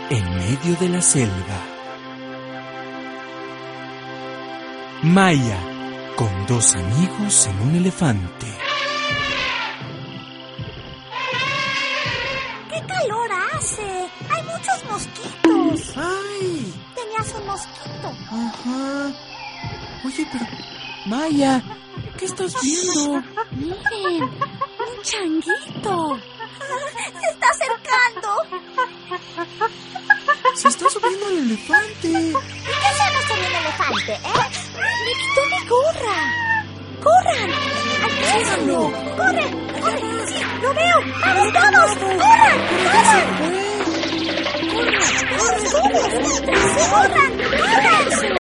en medio de la selva. Maya, con dos amigos en un elefante. ¡Qué calor hace! ¡Hay muchos mosquitos! ¡Ay! Tenías un mosquito. Ajá. Oye, pero... Maya, ¿qué estás viendo? Miren, un changuito. Se está acercando. Se está subiendo al elefante. ¿Y qué hacemos con el elefante, Me quitó mi gorra. ¡Corran! ¡Alcánzalo! ¡Corre! ¡Corre! ¡Sí, lo veo! ¡Vamos todos! ¡Corran! ¡Corran! ¡Corran! ¡Corran! ¡Corran! ¡Corran!